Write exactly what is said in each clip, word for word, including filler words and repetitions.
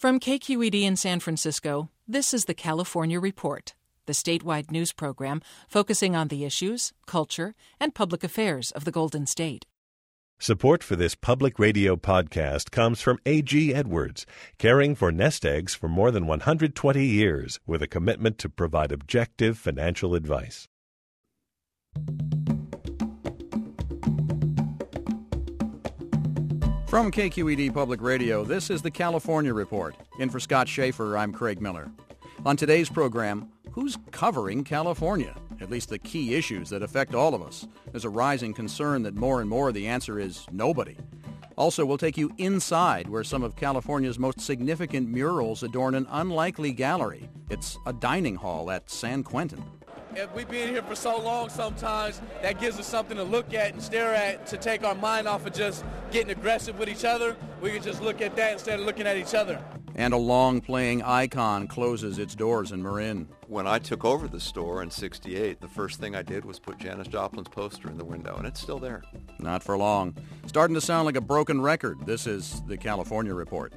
From K Q E D in San Francisco, this is the California Report, the statewide news program focusing on the issues, culture, and public affairs of the Golden State. Support for this public radio podcast comes from A G Edwards, caring for nest eggs for more than one hundred twenty years with a commitment to provide objective financial advice. From K Q E D Public Radio, this is the California Report. In for Scott Schaefer, I'm Craig Miller. On today's program, who's covering California? At least the key issues that affect all of us. There's a rising concern that more and more the answer is nobody. Also, we'll take you inside where some of California's most significant murals adorn an unlikely gallery. It's a dining hall at San Quentin. If we've been here for so long, sometimes that gives us something to look at and stare at to take our mind off of just getting aggressive with each other. We can just look at that instead of looking at each other. And a long-playing icon closes its doors in Marin. When I took over the store in sixty-eight, the first thing I did was put Janis Joplin's poster in the window, and it's still there. Not for long. Starting to sound like a broken record. This is the California Report.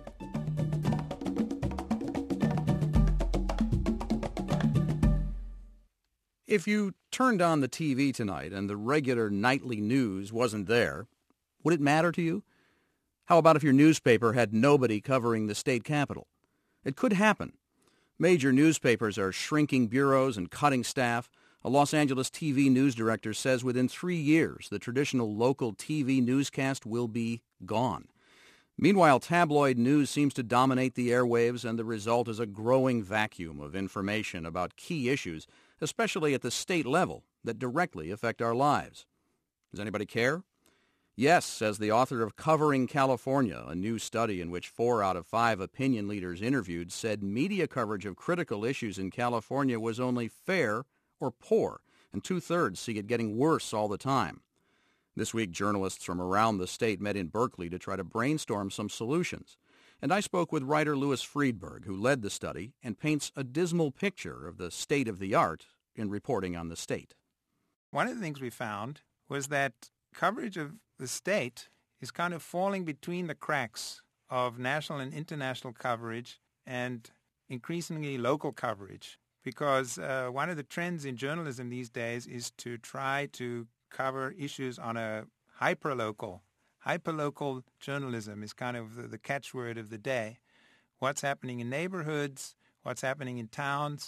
If you turned on the T V tonight and the regular nightly news wasn't there, would it matter to you? How about if your newspaper had nobody covering the state capitol? It could happen. Major newspapers are shrinking bureaus and cutting staff. A Los Angeles T V news director says within three years the traditional local T V newscast will be gone. Meanwhile, tabloid news seems to dominate the airwaves, and the result is a growing vacuum of information about key issues, especially at the state level, that directly affect our lives. Does anybody care? Yes, says the author of Covering California, a new study in which four out of five opinion leaders interviewed said media coverage of critical issues in California was only fair or poor, and two-thirds see it getting worse all the time. This week, journalists from around the state met in Berkeley to try to brainstorm some solutions. And I spoke with writer Louis Friedberg, who led the study and paints a dismal picture of the state of the art in reporting on the state. One of the things we found was that coverage of the state is kind of falling between the cracks of national and international coverage and increasingly local coverage, because uh, one of the trends in journalism these days is to try to cover issues on a hyperlocal. Hyperlocal journalism is kind of the, the catchword of the day. What's happening in neighborhoods, what's happening in towns,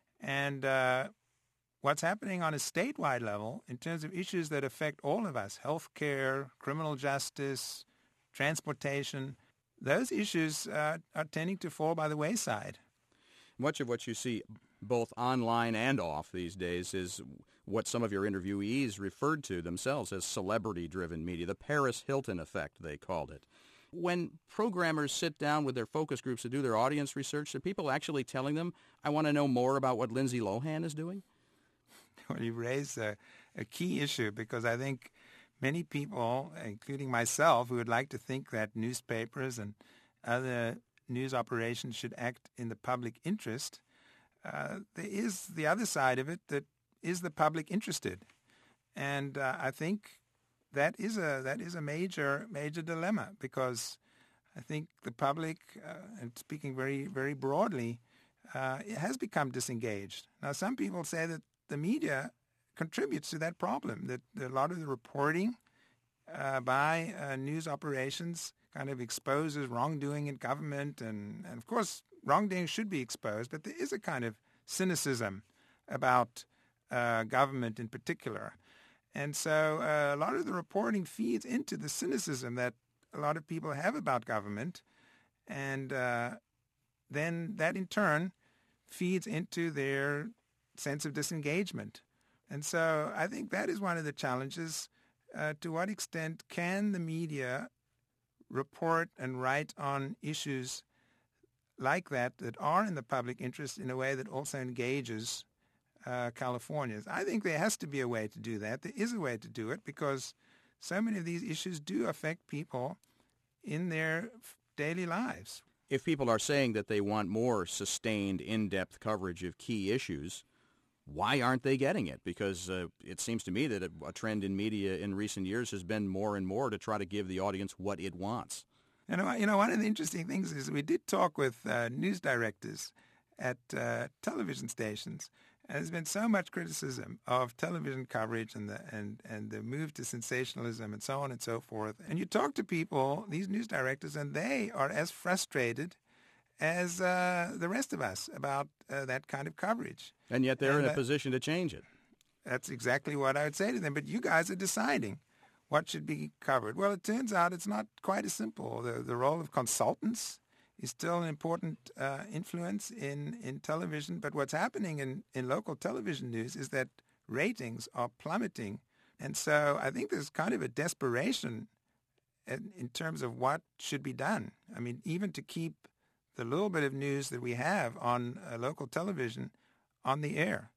and uh, what's happening on a statewide level in terms of issues that affect all of us, health care, criminal justice, transportation. Those issues uh, are tending to fall by the wayside. Much of what you see both online and off these days is what some of your interviewees referred to themselves as celebrity-driven media, the Paris Hilton effect, they called it. When programmers sit down with their focus groups to do their audience research, are people actually telling them, I want to know more about what Lindsay Lohan is doing? Well, you raise a, a key issue, because I think many people, including myself, who would like to think that newspapers and other news operations should act in the public interest, uh, there is the other side of it that is the public interested. And uh, I think that is a that is a major, major dilemma, because I think the public, uh, and speaking very, very broadly, uh, it has become disengaged. Now, some people say that the media contributes to that problem, that a lot of the reporting uh, by uh, news operations kind of exposes wrongdoing in government, and, and of course wrongdoing should be exposed, but there is a kind of cynicism about uh, government in particular. And so uh, a lot of the reporting feeds into the cynicism that a lot of people have about government, and uh, then that in turn feeds into their sense of disengagement. And so I think that is one of the challenges. Uh, to what extent can the media report and write on issues like that that are in the public interest in a way that also engages uh, Californians? I think there has to be a way to do that. There is a way to do it, because so many of these issues do affect people in their daily lives. If people are saying that they want more sustained, in-depth coverage of key issues, why aren't they getting it? Because uh, it seems to me that a, a trend in media in recent years has been more and more to try to give the audience what it wants. You know, you know, one of the interesting things is we did talk with uh, news directors at uh, television stations. And there's been so much criticism of television coverage and the and, and the move to sensationalism and so on and so forth. And you talk to people, these news directors, and they are as frustrated as uh, the rest of us about uh, that kind of coverage. And yet they're and, in a uh, position to change it. That's exactly what I would say to them. But you guys are deciding what should be covered. Well, it turns out it's not quite as simple. The, the role of consultants is still an important uh, influence in, in television. But what's happening in, in local television news is that ratings are plummeting. And so I think there's kind of a desperation in, in terms of what should be done. I mean, even to keep the little bit of news that we have on uh, local television on the air.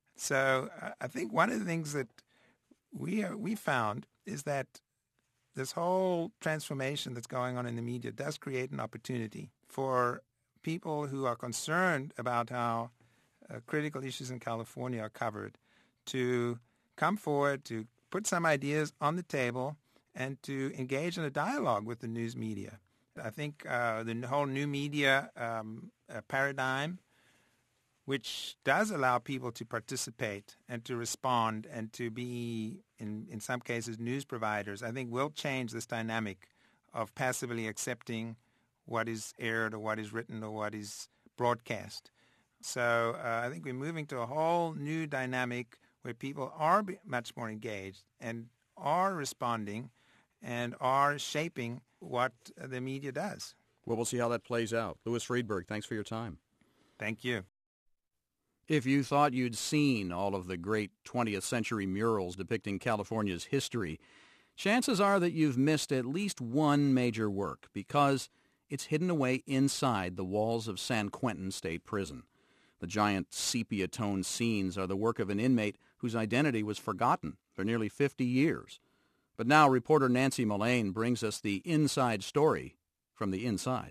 So uh, I think one of the things that we uh, we found is that this whole transformation that's going on in the media does create an opportunity for people who are concerned about how uh, critical issues in California are covered to come forward, to put some ideas on the table, and to engage in a dialogue with the news media. I think uh, the whole new media um, uh, paradigm, which does allow people to participate and to respond and to be, in, in some cases, news providers, I think will change this dynamic of passively accepting what is aired or what is written or what is broadcast. So uh, I think we're moving to a whole new dynamic where people are be much more engaged and are responding and are shaping what the media does. Well, we'll see how that plays out. Louis Freedberg, thanks for your time. Thank you. If you thought you'd seen all of the great twentieth century murals depicting California's history, chances are that you've missed at least one major work because it's hidden away inside the walls of San Quentin State Prison. The giant sepia-toned scenes are the work of an inmate whose identity was forgotten for nearly fifty years. But now reporter Nancy Mullane brings us the inside story from the inside.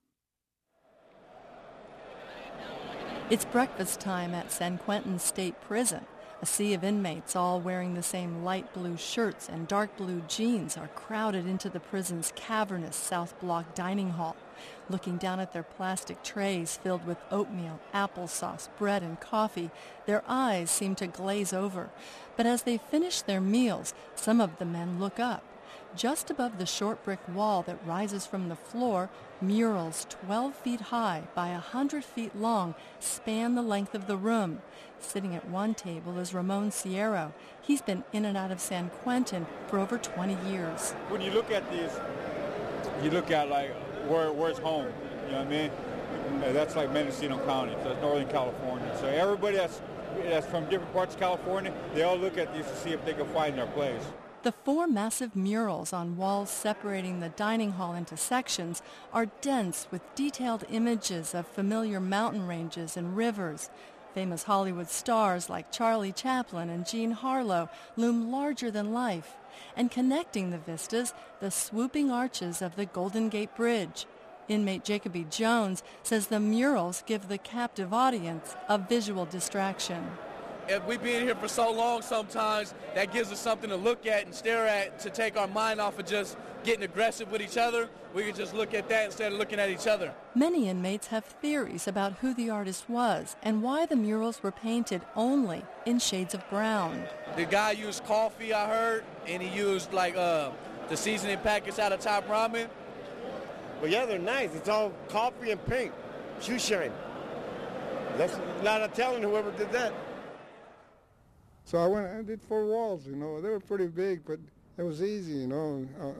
It's breakfast time at San Quentin State Prison. A sea of inmates, all wearing the same light blue shirts and dark blue jeans, are crowded into the prison's cavernous South Block dining hall. Looking down at their plastic trays filled with oatmeal, applesauce, bread, and coffee, their eyes seem to glaze over. But as they finish their meals, some of the men look up. Just above the short brick wall that rises from the floor, murals twelve feet high by one hundred feet long span the length of the room. Sitting at one table is Ramon Sierra. He's been in and out of San Quentin for over twenty years. When you look at these, you look at like where where's home, you know what I mean? That's like Mendocino County, so that's Northern California. So everybody that's that's from different parts of California, they all look at these to see if they can find their place. The four massive murals on walls separating the dining hall into sections are dense with detailed images of familiar mountain ranges and rivers. Famous Hollywood stars like Charlie Chaplin and Jean Harlow loom larger than life. And connecting the vistas, the swooping arches of the Golden Gate Bridge. Inmate Jacob E. Jones says the murals give the captive audience a visual distraction. If we've been here for so long, sometimes that gives us something to look at and stare at to take our mind off of just getting aggressive with each other. We can just look at that instead of looking at each other. Many inmates have theories about who the artist was and why the murals were painted only in shades of brown. The guy used coffee, I heard, and he used like uh, the seasoning packets out of Top Ramen. But yeah, they're nice. It's all coffee and pink, shoe shine. That's not a telling whoever did that. So I went and did four walls, you know. They were pretty big, but it was easy, you know.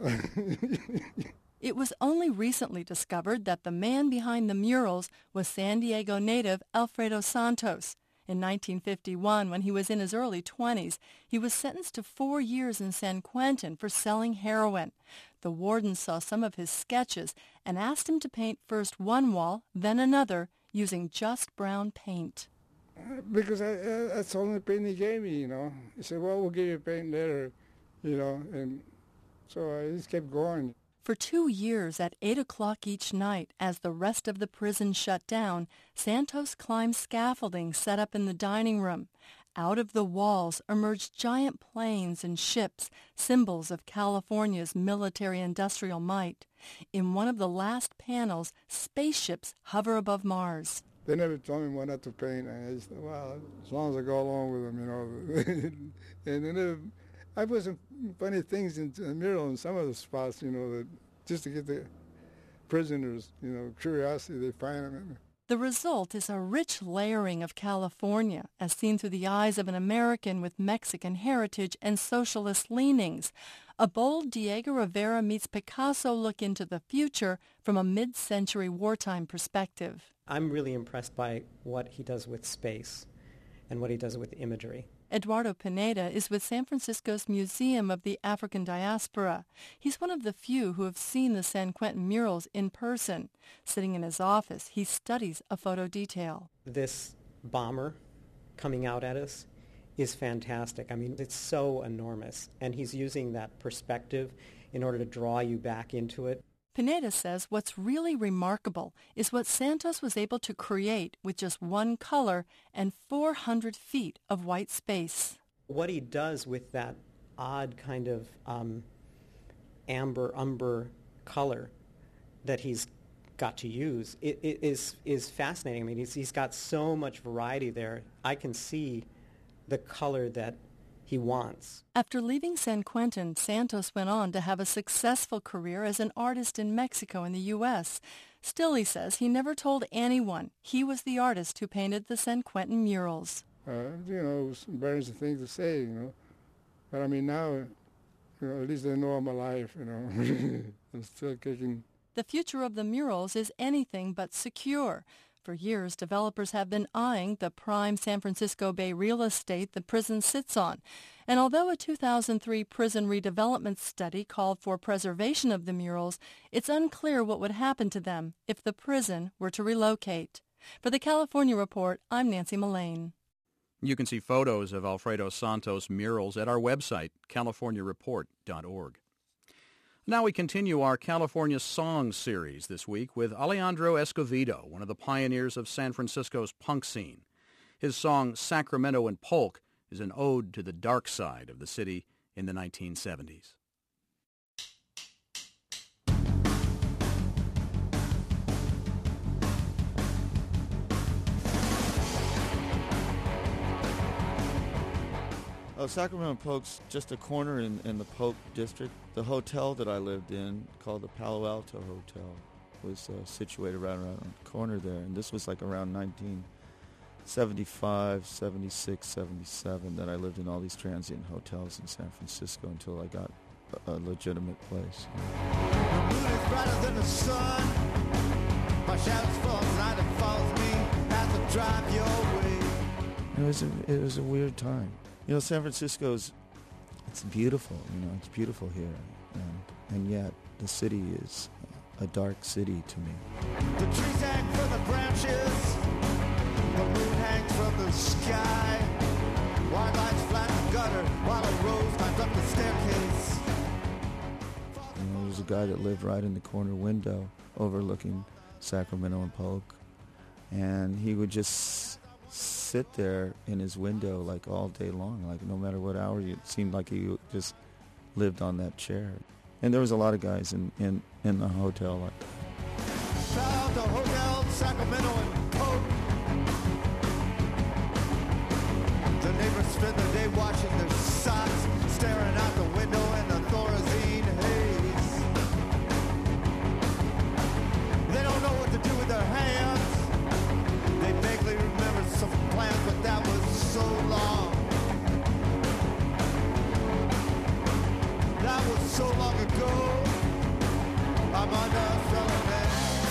It was only recently discovered that the man behind the murals was San Diego native Alfredo Santos. In nineteen fifty-one, when he was in his early twenties, he was sentenced to four years in San Quentin for selling heroin. The warden saw some of his sketches and asked him to paint first one wall, then another, using just brown paint. Because I, uh, that's the only paint he gave me, you know. He said, well, we'll give you paint later, you know. And so I just kept going. For two years, at eight o'clock each night, as the rest of the prison shut down, Santos climbed scaffolding set up in the dining room. Out of the walls emerge giant planes and ships, symbols of California's military-industrial might. In one of the last panels, spaceships hover above Mars. They never told me what not to paint. And I just thought, well, as long as I go along with them, you know. and then never, I put some funny things in the mural in some of the spots, you know, that just to get the prisoners, you know, curiosity, they find them. The result is a rich layering of California, as seen through the eyes of an American with Mexican heritage and socialist leanings. A bold Diego Rivera meets Picasso look into the future from a mid-century wartime perspective. I'm really impressed by what he does with space and what he does with imagery. Eduardo Pineda is with San Francisco's Museum of the African Diaspora. He's one of the few who have seen the San Quentin murals in person. Sitting in his office, he studies a photo detail. This bomber coming out at us is fantastic. I mean, it's so enormous, and he's using that perspective in order to draw you back into it. Pineda says what's really remarkable is what Santos was able to create with just one color and four hundred feet of white space. What he does with that odd kind of um, amber umber color that he's got to use it, it is is fascinating. I mean, he's, he's got so much variety there. I can see the color that he wants. After leaving San Quentin, Santos went on to have a successful career as an artist in Mexico and the U S Still, he says, he never told anyone he was the artist who painted the San Quentin murals. Uh, you know, it was an embarrassing thing to say, you know. But I mean, now, you know, at least they know I'm alive, you know. I'm still kicking. The future of the murals is anything but secure. For years, developers have been eyeing the prime San Francisco Bay real estate the prison sits on. And although a two thousand three prison redevelopment study called for preservation of the murals, it's unclear what would happen to them if the prison were to relocate. For the California Report, I'm Nancy Mullane. You can see photos of Alfredo Santos' murals at our website, california report dot org. Now we continue our California Songs series this week with Alejandro Escovedo, one of the pioneers of San Francisco's punk scene. His song Sacramento and Polk is an ode to the dark side of the city in the nineteen seventies. Oh, Sacramento and Polk's just a corner in, in the Polk district. The hotel that I lived in, called the Palo Alto Hotel, was uh, situated right around the corner there. And this was like around nineteen seventy-five, seventy-six, seventy-seven that I lived in all these transient hotels in San Francisco until I got a, a legitimate place. The moon is brighter than the sun. My shadows fall night and follows me as I drive your way. It was a, it was a weird time. You know, San Francisco's, it's beautiful, you know, it's beautiful here. And, and yet, the city is a dark city to me. The trees hang from the branches. The moon hangs from the sky. White lights flatten the gutter while a rose climbs up the staircase. You know, there was a guy that lived right in the corner window overlooking Sacramento and Polk. And he would just sit there in his window like all day long, like no matter what hour, it seemed like he just lived on that chair. And there was a lot of guys in, in, in the hotel like that. Shout out to Hotel Sacramento and Polk. The neighbors spend the day washing their socks, staring out the window in the Thorazine haze. They don't know what to do with their hands. They vaguely remember some plans, but that was so long. That was so long ago. I'm under felony.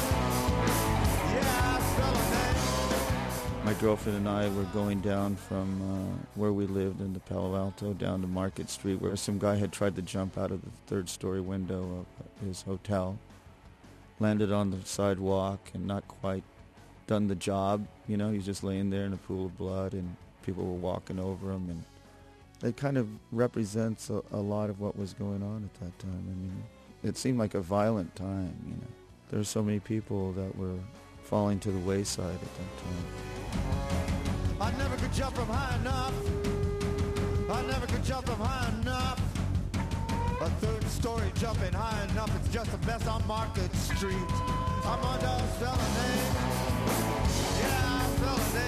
Yeah, felony. My girlfriend and I were going down from uh, where we lived in the Palo Alto down to Market Street, where some guy had tried to jump out of the third-story window of his hotel, landed on the sidewalk and not quite done the job. You know, he's just laying there in a pool of blood and people were walking over him, and it kind of represents a, a lot of what was going on at that time. I mean, it seemed like a violent time, you know. There were so many people that were falling to the wayside at that time. I never could jump from high enough. I never could jump from high enough. A third story jumping high enough, it's just the best on Market Street. I'm under a felony. Yeah, I'm felony.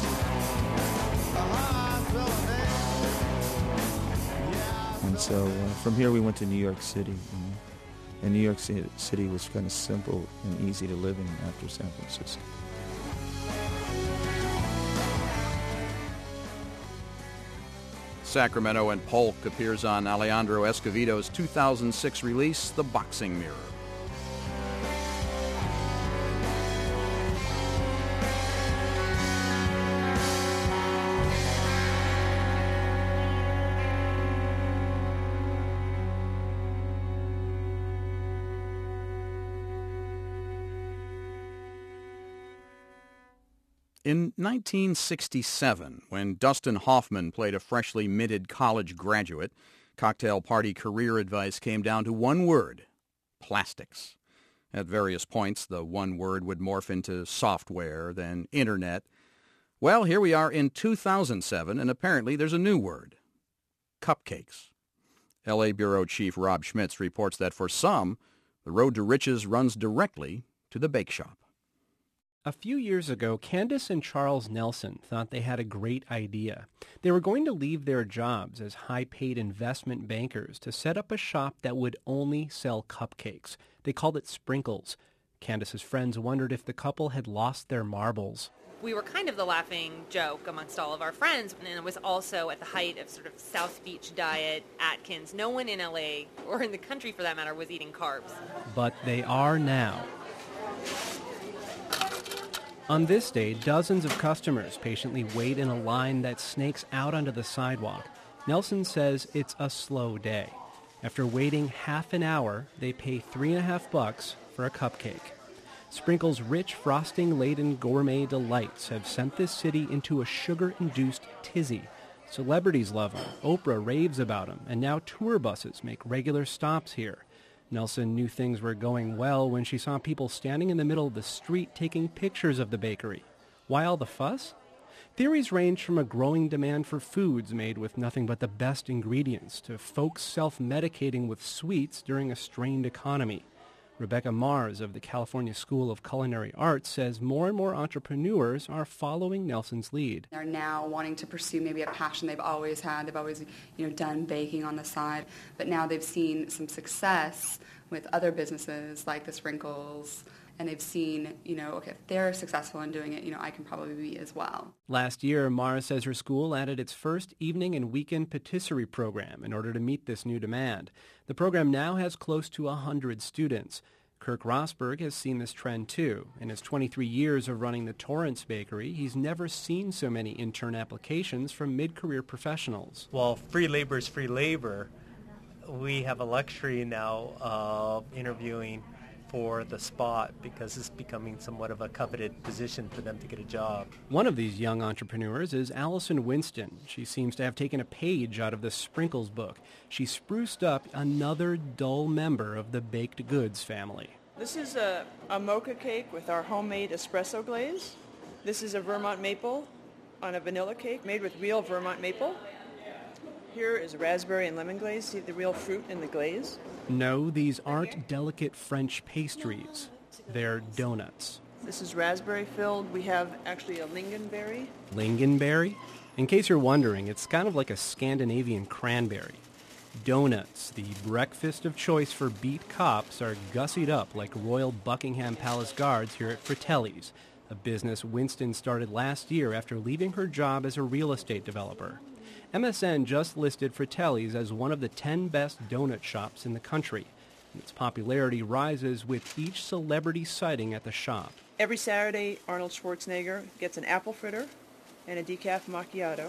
Uh-huh, I'm felony. Yeah, And so uh, from here we went to New York City. You know? And New York Ci- City was kind of simple and easy to live in after San Francisco. Sacramento and Polk appears on Alejandro Escovedo's two thousand six release, The Boxing Mirror. In nineteen sixty-seven, when Dustin Hoffman played a freshly minted college graduate, cocktail party career advice came down to one word: plastics. At various points, the one word would morph into software, then internet. Well, here we are in two thousand seven, and apparently there's a new word: cupcakes. L A Bureau Chief Rob Schmitz reports that for some, the road to riches runs directly to the bake shop. A few years ago, Candace and Charles Nelson thought they had a great idea. They were going to leave their jobs as high-paid investment bankers to set up a shop that would only sell cupcakes. They called it Sprinkles. Candace's friends wondered if the couple had lost their marbles. We were kind of the laughing joke amongst all of our friends, and it was also at the height of sort of South Beach diet, Atkins. No one in L A, or in the country for that matter, was eating carbs. But they are now. On this day, dozens of customers patiently wait in a line that snakes out onto the sidewalk. Nelson says it's a slow day. After waiting half an hour, they pay three and a half bucks for a cupcake. Sprinkles' rich, frosting-laden gourmet delights have sent this city into a sugar-induced tizzy. Celebrities love them, Oprah raves about them, and now tour buses make regular stops here. Nelson knew things were going well when she saw people standing in the middle of the street taking pictures of the bakery. Why all the fuss? Theories range from a growing demand for foods made with nothing but the best ingredients to folks self-medicating with sweets during a strained economy. Rebecca Mars of the California School of Culinary Arts says more and more entrepreneurs are following Nelson's lead. They're now wanting to pursue maybe a passion they've always had. They've always, you know, done baking on the side, but now they've seen some success with other businesses like the Sprinkles, and they've seen, you know, okay, if they're successful in doing it, you know, I can probably be as well. Last year, Mars says her school added its first evening and weekend patisserie program in order to meet this new demand. The program now has close to one hundred students. Kirk Rosberg has seen this trend too. In his twenty-three years of running the Torrance Bakery, he's never seen so many intern applications from mid-career professionals. Well, free labor is free labor. We have a luxury now of interviewing for the spot because it's becoming somewhat of a coveted position for them to get a job. One of these young entrepreneurs is Allison Winston. She seems to have taken a page out of the Sprinkles book. She spruced up another dull member of the baked goods family. This is a, a mocha cake with our homemade espresso glaze. This is a Vermont maple on a vanilla cake made with real Vermont maple. Here is raspberry and lemon glaze. See the real fruit in the glaze? No, these aren't delicate French pastries. They're donuts. This is raspberry filled. We have actually a lingonberry. Lingonberry? In case you're wondering, it's kind of like a Scandinavian cranberry. Donuts, the breakfast of choice for beat cops, are gussied up like Royal Buckingham Palace guards here at Fratelli's, a business Winston started last year after leaving her job as a real estate developer. M S N just listed Fratelli's as one of the ten best donut shops in the country, and its popularity rises with each celebrity sighting at the shop. Every Saturday, Arnold Schwarzenegger gets an apple fritter and a decaf macchiato.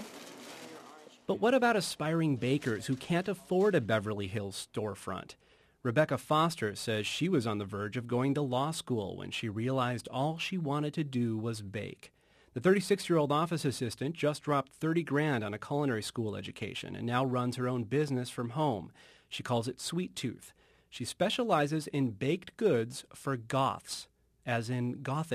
But what about aspiring bakers who can't afford a Beverly Hills storefront? Rebecca Foster says she was on the verge of going to law school when she realized all she wanted to do was bake. The thirty-six-year-old office assistant just dropped thirty grand on a culinary school education and now runs her own business from home. She calls it Sweet Tooth. She specializes in baked goods for goths, as in gothic,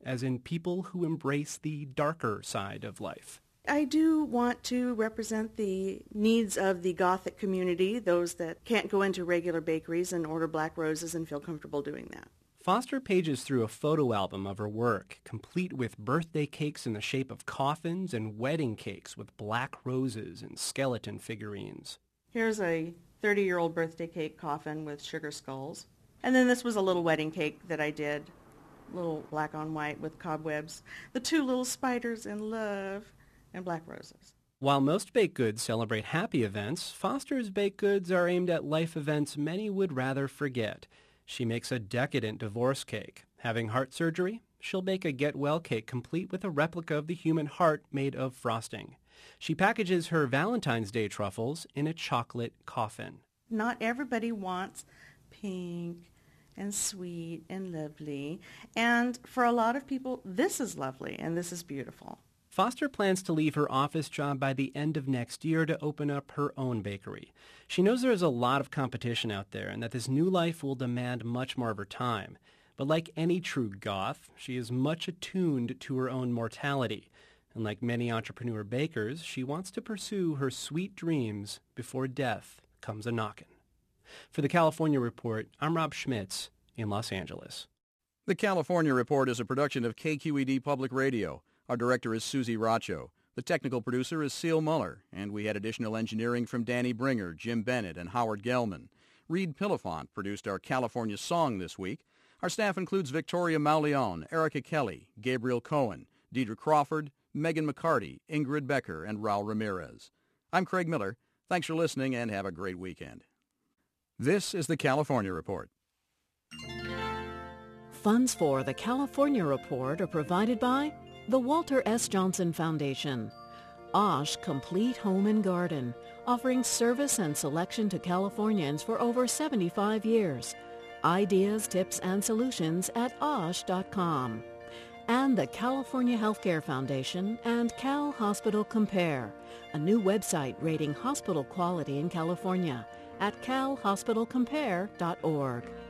as in people who embrace the darker side of life. I do want to represent the needs of the Gothic community, those that can't go into regular bakeries and order black roses and feel comfortable doing that. Foster pages through a photo album of her work, complete with birthday cakes in the shape of coffins and wedding cakes with black roses and skeleton figurines. Here's a thirty-year-old birthday cake coffin with sugar skulls. And then this was a little wedding cake that I did, little black on white with cobwebs. The two little spiders in love and black roses. While most baked goods celebrate happy events, Foster's baked goods are aimed at life events many would rather forget. She makes a decadent divorce cake. Having heart surgery, she'll bake a get-well cake complete with a replica of the human heart made of frosting. She packages her Valentine's Day truffles in a chocolate coffin. Not everybody wants pink and sweet and lovely. And for a lot of people, this is lovely and this is beautiful. Foster plans to leave her office job by the end of next year to open up her own bakery. She knows there is a lot of competition out there and that this new life will demand much more of her time. But like any true goth, she is much attuned to her own mortality. And like many entrepreneur bakers, she wants to pursue her sweet dreams before death comes a-knockin'. For the California Report, I'm Rob Schmitz in Los Angeles. The California Report is a production of K Q E D Public Radio. Our director is Susie Racho. The technical producer is Seal Muller, and we had additional engineering from Danny Bringer, Jim Bennett, and Howard Gelman. Reed Pillafont produced our California Song this week. Our staff includes Victoria Mauleon, Erica Kelly, Gabriel Cohen, Deidre Crawford, Megan McCarty, Ingrid Becker, and Raul Ramirez. I'm Craig Miller. Thanks for listening, and have a great weekend. This is the California Report. Funds for the California Report are provided by the Walter S. Johnson Foundation, Osh Complete Home and Garden, offering service and selection to Californians for over seventy-five years. Ideas, tips, and solutions at osh dot com. And the California Healthcare Foundation and Cal Hospital Compare, a new website rating hospital quality in California at cal hospital compare dot org.